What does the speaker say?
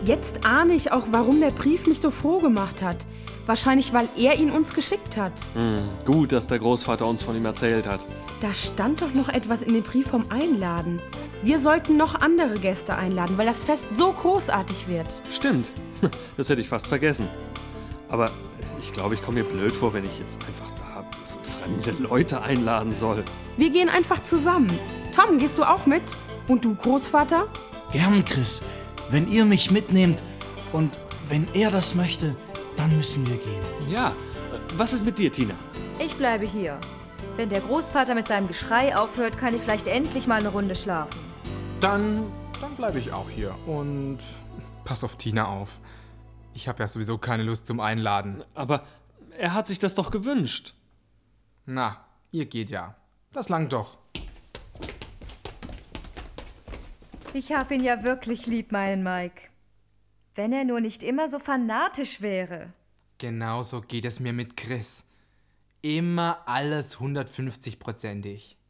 Jetzt ahne ich auch, warum der Brief mich so froh gemacht hat. Wahrscheinlich, weil er ihn uns geschickt hat. Gut, dass der Großvater uns von ihm erzählt hat. Da stand doch noch etwas in dem Brief vom Einladen. Wir sollten noch andere Gäste einladen, weil das Fest so großartig wird. Stimmt, das hätte ich fast vergessen. Aber ich glaube, ich komme mir blöd vor, wenn ich jetzt einfach da fremde Leute einladen soll. Wir gehen einfach zusammen. Tom, gehst du auch mit? Und du, Großvater? Gern, Chris. Wenn ihr mich mitnehmt und wenn er das möchte, dann müssen wir gehen. Ja, was ist mit dir, Tina? Ich bleibe hier. Wenn der Großvater mit seinem Geschrei aufhört, kann ich vielleicht endlich mal eine Runde schlafen. Dann bleibe ich auch hier. Und pass auf Tina auf. Ich habe ja sowieso keine Lust zum Einladen. Aber er hat sich das doch gewünscht. Na, ihr geht ja. Das langt doch. Ich hab ihn ja wirklich lieb, meinen Mike. Wenn er nur nicht immer so fanatisch wäre. Genauso geht es mir mit Chris. Immer alles 150%ig.